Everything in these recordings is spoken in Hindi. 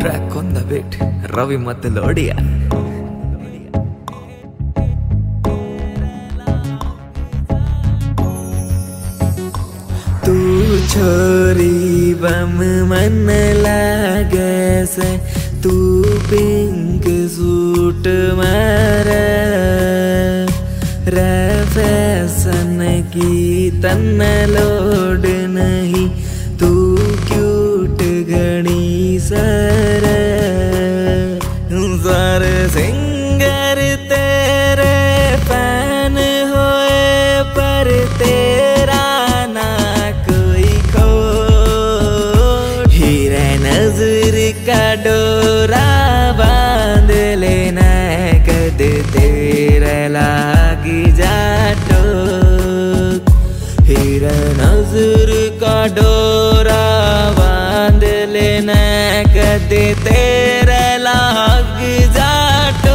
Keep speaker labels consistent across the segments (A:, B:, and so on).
A: Track on the beat, Ravi Matalodia.
B: तू छोरी बम मन लागे से तू पिंक सूट मारे रे फैशन की तन लोड नहीं तू क्यूट घनी सर सिंगर तेरे फैन होए पर तेरा ना कोई खो हीरे नजर का डोरा बांध लेना कद तेरे लागी जाटो हीरे नजर का डोरा बांध लेना कद तेरे लाग जाटो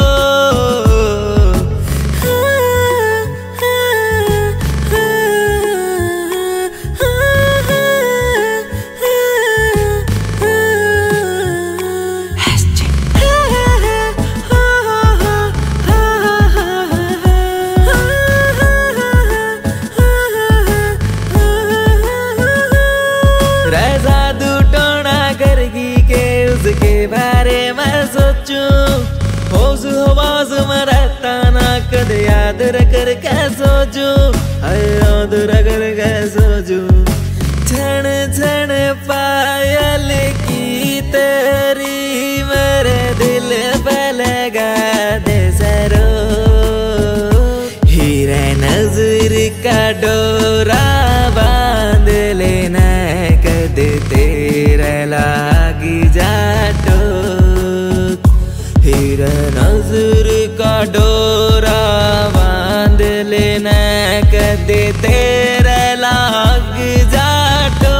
B: उसके बारे में सोचूं होश हवास में रहता ना कद याद रख के सोचूं याद रख के सोचूं क्षण क्षण पायल की तेरी मेरे दिल पे लगा दे सरो हीरे नजर का डोरा बांध लेना कद तेरे लागी जाटो हीरे नजर का डोरा बांध लेना कद तेरे लाग जाटो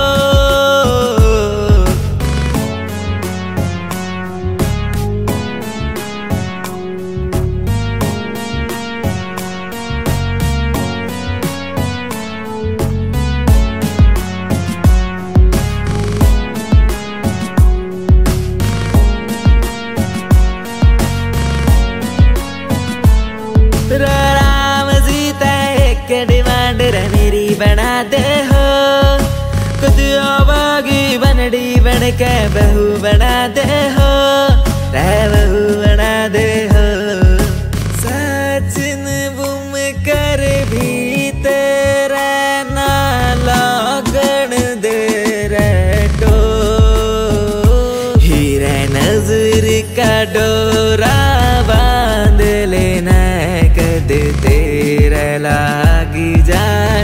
B: राम सीता एक डिमांड मेरी बना दे हो खुद आवागी बनड़ी बन के बहू बना दे हो बहू बना दे हो सचिन बुम कर भी तेरा ना लगन दे रेटो हीरे नजर का डोरा बांध लेना कद तेरे लागी जाए